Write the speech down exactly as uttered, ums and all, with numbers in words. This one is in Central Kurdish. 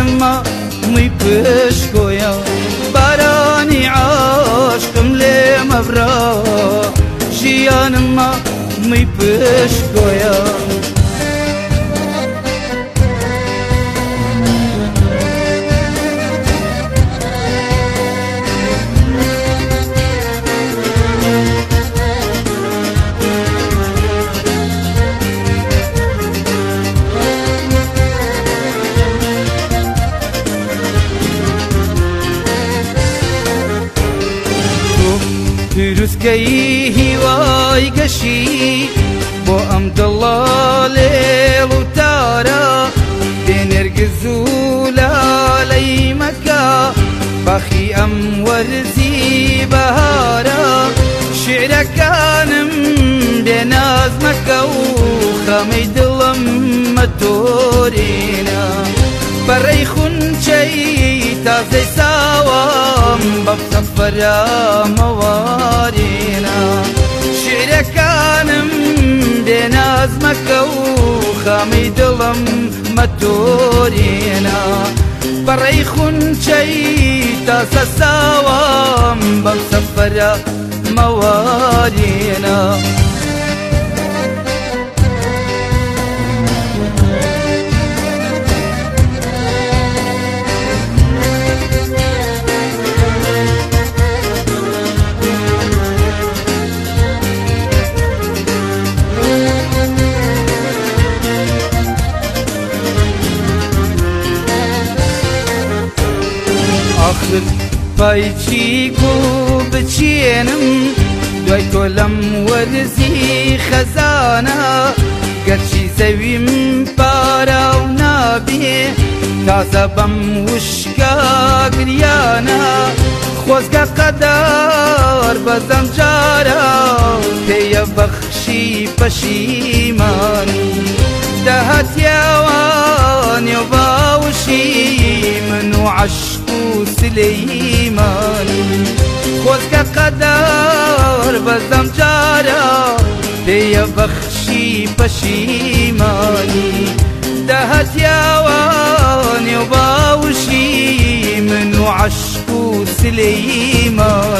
ژیانما موی پشکۆیە بارانی عاشقم لێ مەبرا ژیانما موی پشکۆیە پیروزکەی هیوای گەشی بۆ ئەم دڵە لێڵ و تارە بێنێرگز و لالەی مەکە باخی ئەم وەرزی بەهارە شیعرەکانم بێناز مەکە و خەمەی دڵم مەتۆرینە بەڕێی خونچەی تازەی ساوام بە سەفەرە مەوارینە شیعرەکانم بێناز مەکە و خەمەی دڵم مەتۆرینە بەڕێی خونچەی تازە ساوام بە سەفەرە مەوارینە آخر پایچی کو بچێنم دوای تۆ لەم وەرزی خەزانە گەرچی زەویم پارە و نابێ تازە بەم وشکە گریانە خۆزگە قەدەر بەزەم جارە پێیە بەخشی پەشیمانی دەهاتیاوانێ و باوشی من و عەشق و سلەیمانی خۆزگە قەدەر بەزەم جارە پێیە بەخشی پەشیمانی دەهاتیاوانێ و باوشی من و عەشق و سلەیمانی